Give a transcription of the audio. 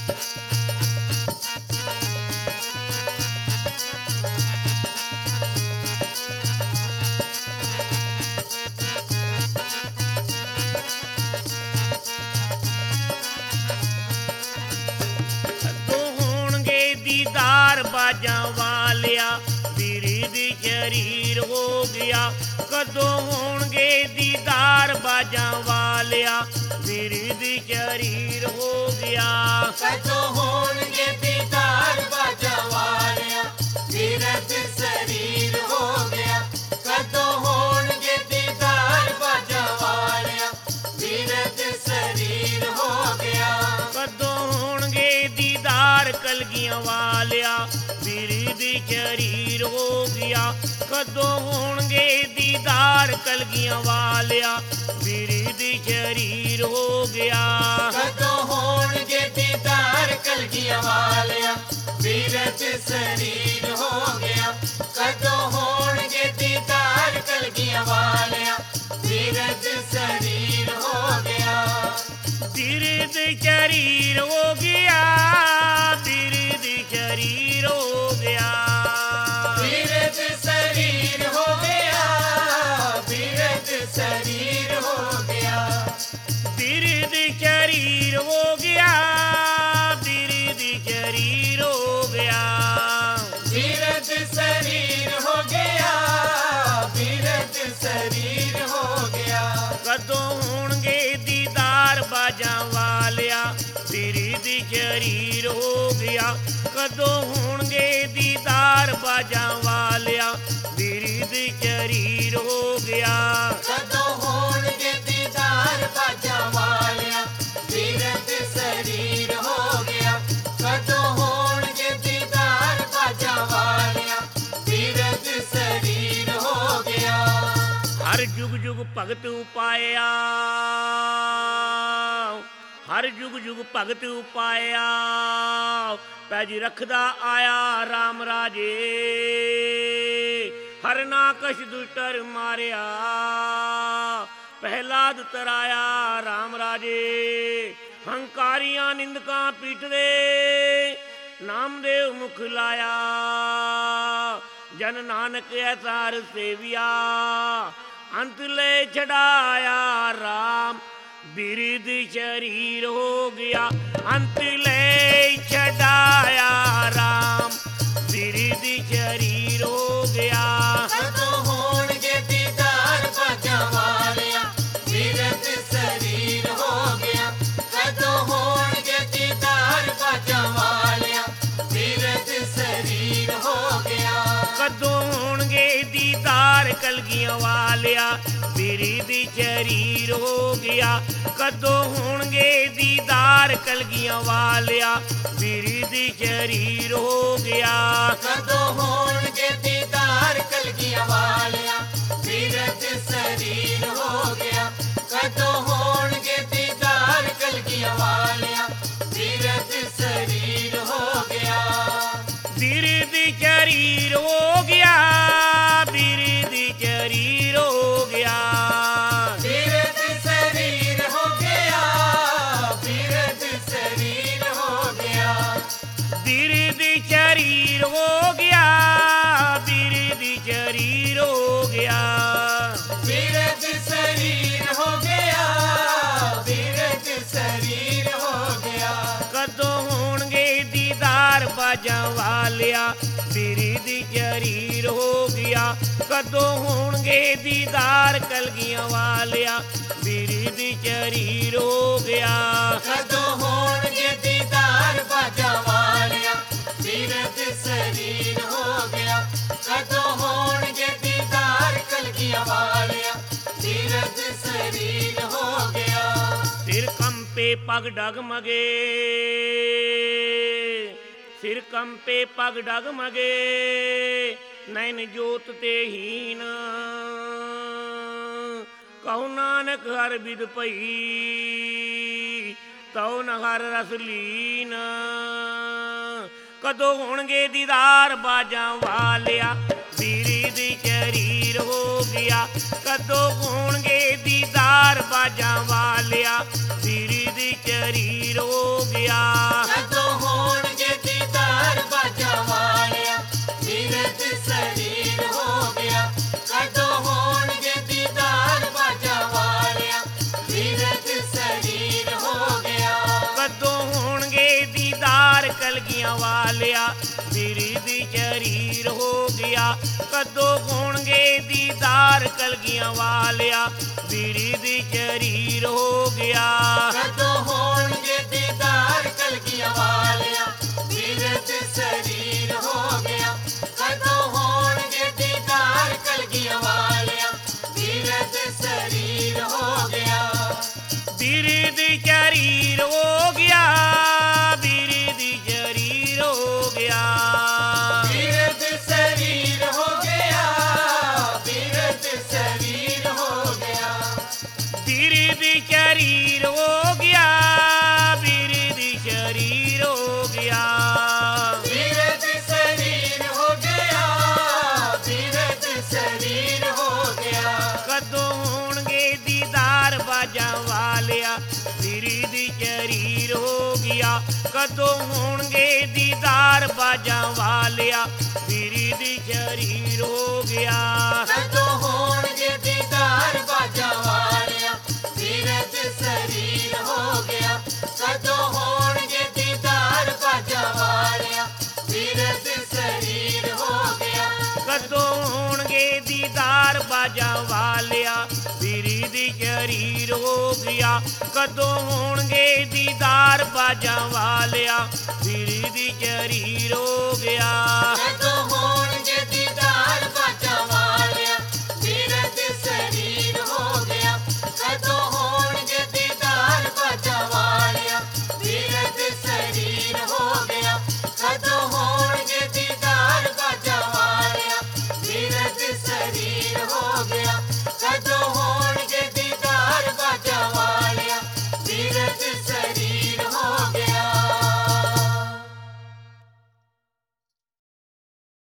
ਬਾਜਾਂ ਵਾਲਿਆ ਬਿਰਦ ਸ਼ਰੀਰ ਹੋ ਗਿਆ। ਕਦੋਂ ਹੋਣਗੇ ਦੀਦਾਰ ਬਾਜਾਂ ਵਾਲਿਆ ਬਿਰਦ ਸ਼ਰੀਰ ਹੋ ਗਿਆ। ਕਦੋਂ ਹੋਣਗੇ ਦੀਦਾਰ ਬਾਜਾਂ ਵਾਲਿਆ ਬਿਰਦ ਸ਼ਰੀਰ ਹੋ ਗਿਆ। ਕਦੋਂ ਹੋਣਗੇ ਦੀਦਾਰ ਬਾਜਾਂ ਵਾਲਿਆ ਬਿਰਦ ਸ਼ਰੀਰ ਹੋ ਗਿਆ। ਕਦੋਂ ਹੋਣਗੇ ਦੀਦਾਰ ਕਲਗੀਆਂ ਵਾਲਿਆ ਬਿਰਦ ਸ਼ਰੀਰ ਹੋ ਗਿਆ। ਕਦੋਂ ਹੋਣਗੇ ਦੀਦਾਰ ਕਲਗੀਆਂ ਵਾਲਿਆ ਬਿਰਦ ਸ਼ਰੀਰ ਹੋ ਗਿਆ। ਕਦੋਂ ਹੋਣਗੇ ਦੀਦਾਰ ਕਲਗੀਆਂ ਵਾਲਿਆ ਬਿਰਦ ਸ਼ਰੀਰ ਹੋ ਗਿਆ। ਕਦੋਂ ਹੋਣਗੇ ਦੀਦਾਰ ਕਲਗੀਆਂ ਵਾਲਿਆ ਬਿਰਦ ਸ਼ਰੀਰ ਹੋ ਗਿਆ। ਬਿਰਦ ਸ਼ਰੀਰ ਹੋ ਗਿਆ। ਬਿਰਦ ਸ਼ਰੀਰ ਹੋ ਗਿਆ। ਬਿਰਦ ਸ਼ਰੀਰ ਹੋ ਗਿਆ। ਬਿਰਦ ਸ਼ਰੀਰ ਹੋ ਗਿਆ। ਬਿਰਦ ਸ਼ਰੀਰ ਹੋ ਗਿਆ। ਬਿਰਦ ਸ਼ਰੀਰ ਹੋ ਗਿਆ। ਬਿਰਦ ਸ਼ਰੀਰ ਹੋ ਗਿਆ। ਬਿਰਦ ਸ਼ਰੀਰ ਹੋ ਗਿਆ। ਕਦੋਂ ਹੋਣਗੇ ਦੀਦਾਰ ਬਾਜਾਂ ਵਾਲਿਆ ਬਿਰਦ ਸ਼ਰੀਰ ਹੋ ਗਿਆ। ਕਦੋਂ ਹੋਣਗੇ ਦੀਦਾਰ ਬਾਜਾਂ ਵਾਲਿਆ ਬਿਰਦ ਸ਼ਰੀਰ ਹੋ ਗਿਆ। ਕਦੋਂ ਹੋਣਗੇ ਦੀਦਾਰ ਬਾਜਾਂ ਵਾਲਿਆ ਬਿਰਦ ਸ਼ਰੀਰ ਹੋ ਗਿਆ। ਕਦੋਂ ਹੋਣਗੇ ਦੀਦਾਰ ਬਾਜਾਂ ਵਾਲਿਆ ਬਿਰਦ ਸ਼ਰੀਰ ਹੋ ਗਿਆ। ਹਰ ਜੁਗ ਜੁਗ ਭਗਤ ਉਪਾਇਆ। ਹਰ ਜੁਗ ਜੁਗ ਭਗਤ ਉਪਾਇਆ। ਪੈਜ ਰੱਖਦਾ ਆਇਆ ਰਾਮ ਰਾਜੇ। ਹਰ ਨਾਕਸ਼ ਦੁਸ਼ਟਰ ਮਾਰਿਆ। ਪਹਿਲਾਦ ਤਰਾਇਆ ਰਾਮ ਰਾਜੇ। ਹੰਕਾਰੀਆਂ ਨਿੰਦਕਾਂ ਪੀਟਦੇ ਨਾਮਦੇਵ ਮੁਖ ਲਾਇਆ। ਜਨ ਨਾਨਕ ਐਸਾਰ ਸੇਵਿਆ। ਅੰਤ ਲੈ ਛਡਾਇਆ ਰਾਮ ਬਿਰਦ ਸ਼ਰੀਰ ਹੋ ਗਿਆ। ਅੰਤ ਲੈ ਛਡਾਇਆ ਰਾਮ ਬਿਰਦ ਸ਼ਰੀਰ ਹੋ ਗਿਆ। ਕਦੋਂ ਹੋਣਗੇ ਦੀਦਾਰ ਬਾਜਾਂ ਵਾਲਿਆ ਬਿਰਦ ਸ਼ਰੀਰ ਹੋ ਗਿਆ। ਕਦੋਂ ਹੋਣਗੇ ਦੀਦਾਰ ਬਾਜਾਂ ਵਾਲਿਆ ਬਿਰਦ ਸ਼ਰੀਰ ਹੋ ਗਿਆ। ਕਦੋਂ ਹੋਣਗੇ ਦੀਦਾਰ ਕਲਗੀਆਂ ਵਾਲਿਆ ਬਿਰਦ ਸ਼ਰੀਰ ਹੋ ਗਿਆ। ਕਦੋਂ ਹੋਣਗੇ ਦੀਦਾਰ ਕਲਗੀਆਂ ਵਾਲਿਆ ਬਿਰਦ ਸ਼ਰੀਰ ਹੋ ਗਿਆ। ਕਦੋਂ ਹੋਣਗੇ ਦੀਦਾਰ ਕਲਗੀਆਂ ਵਾਲਿਆ ਬਿਰਦ ਸ਼ਰੀਰ ਹੋ ਗਿਆ। ਕਦੋਂ ਹੋਣਗੇ ਦੀਦਾਰ ਕਲਗੀਆਂ ਵਾਲਿਆ ਬਿਰਦ ਸ਼ਰੀਰ ਹੋ ਗਿਆ। ਬਿਰਦ ਸ਼ਰੀਰ ਹੋ ਗਿਆ। ਬਿਰਦ ਸ਼ਰੀਰ ਹੋ ਗਿਆ। ਬਿਰਦ ਸ਼ਰੀਰ ਹੋ ਗਿਆ। ਬਿਰਦ ਸ਼ਰੀਰ ਹੋ ਗਿਆ। ਬਿਰਦ ਸ਼ਰੀਰ ਹੋ ਗਿਆ। ਬਿਰਦ ਸ਼ਰੀਰ ਹੋ ਗਿਆ। ਬਿਰਦ ਸ਼ਰੀਰ ਹੋ ਗਿਆ। ਬਿਰਦ ਸ਼ਰੀਰ ਹੋ ਗਿਆ। ਕਦੋਂ ਹੋਣਗੇ ਦੀਦਾਰ ਬਾਜਾਂ ਵਾਲਿਆ ਬਿਰਦ ਸ਼ਰੀਰ ਹੋ ਗਿਆ। ਕਦੋਂ ਹੋਣਗੇ ਦੀਦਾਰ ਕਲਗੀਆਂ ਵਾਲਿਆ ਬਿਰਦ ਸ਼ਰੀਰ ਹੋ ਗਿਆ। ਕਦੋਂ ਹੋਣਗੇ ਦੀਦਾਰ ਬਾਜਾਂ ਵਾਲਿਆ ਬਿਰਦ ਸ਼ਰੀਰ ਹੋ ਗਿਆ। ਕਦੋਂ ਹੋਣਗੇ ਦੀਦਾਰ ਕਲਗੀਆਂ ਵਾਲਿਆ ਬਿਰਦ ਸ਼ਰੀਰ ਹੋ ਗਿਆ। ਸਿਰ ਕੰਪੇ ਪਗ ਡਗਮਗੇ। ਸਿਰ ਕੰਪੇ ਪਗ ਡਗਮਗੇ। ਨੈਣ ਜੋਤ ਤੇ ਹੀਨ। ਕਹੋ ਨਾਨਕ ਹਰ ਬਿਦ ਭਈ ਤਉ ਨ ਹਰ ਰਸ ਲੀਨ। ਕਦੋਂ ਹੋਣਗੇ ਦੀਦਾਰ ਬਾਜਾਂ ਵਾਲਿਆ ਬਿਰਦ ਸ਼ਰੀਰ ਹੋ ਗਿਆ। ਕਦੋਂ ਹੋਣਗੇ ਦੀਦਾਰ ਬਾਜਾਂ ਵਾਲਿਆ ਬਿਰਦ ਸ਼ਰੀਰ ਹੋ ਗਿਆ। ਕਦੋਂ ਕਲਗੀਆਂ ਵਾਲਿਆ ਵੀਰੀ ਦੀ ਸ਼ਰੀਰ ਹੋ ਗਿਆ ਕਦੋਂ ਹੋਣਗੇ ਦੀਦਾਰ ਕਲਗੀਆਂ ਵਾਲਿਆ ਵੀਰੀ ਦੀ ਸ਼ਰੀਰ ਹੋ ਗਿਆ ਕਦੋਂ ਹੋਣਗੇ ਦੀਦਾਰ ਕਲਗੀਆਂ ਵਾਲਿਆ ਵੀਰ ਦੇ ਸਰੀਰ ਹੋ ਗਿਆ ਕਦੋਂ ਹੋਣਗੇ ਦੀਦਾਰ ਕਲਗੀਆਂ ਵਾਲਿਆ ਵੀਰ ਦੇ ਸਰੀਰ ਹੋ ਗਿਆ ਵੀਰੀ ਦੀ ਸ਼ਰੀਰ ਹੋ ਗਿਆ ਵੀਰੀ ਦੀ ਸ਼ਰੀਰ ਹੋ ਗਿਆ ਵੀਰ ਦੇ ਸਰੀਰ ਹੋ ਗਿਆ ਵੀਰ ਦੇ ਸਰੀਰ ਹੋ ਗਿਆ ਵੀਰੀ ਦੀ ਸ਼ਰੀਰ ਹੋ ਗਿਆ ਵੀਰੀ ਦੀ ਸ਼ਰੀਰ ਹੋ ਗਿਆ ਵੀਰ ਦੇ ਸਰੀਰ ਹੋ ਗਿਆ ਵੀਰ ਦੇ ਸਰੀਰ ਹੋ ਗਿਆ ਕਦੋਂ ਹੋਣਗੇ ਦੀਦਾਰ ਬਾਜਾਂ ਵਾਲਿਆ ਵੀਰੀ ਦੀ ਸ਼ਰੀਰ ਹੋ ਗਿਆ ਕਦੋਂ ਹੋਣਗੇ ਦੀਦਾਰ ਬਾਜਾਂ ਵਾਲਿਆ ਵੀਰੀ ਦੀ ਸ਼ਰੀਰ ਹੋ ਗਿਆ ਕਦੋਂ ਹੋਣਗੇ ਦੀਦਾਰ ਬਾਜਾਂ ਵਾਲਿਆ ਵੀਰ ਦੇ ਸਰੀਰ ਹੋ ਗਿਆ ਕਦੋਂ ਹੋਣਗੇ ਦੀਦਾਰ ਬਾਜਾਂ ਵਾਲਿਆ ਵੀਰ ਦੇ ਸਰੀਰ ਹੋ ਗਿਆ ਕਦੋਂ ਹੋਣਗੇ ਦੀਦਾਰ ਬਾਜਾਂ ਵਾਲਿਆ ਵੀਰੀ ਦੀ ਸ਼ਰੀਰ ਹੋ ਗਿਆ ਕਦੋਂ ਹੋਣਗੇ ਦੀਦਾਰ ਬਾਜਾਂ ਵਾਲਿਆ ਵੀਰੀ ਦੀ ਸ਼ਰੀਰ ਹੋ ਗਿਆ ਕਦੋਂ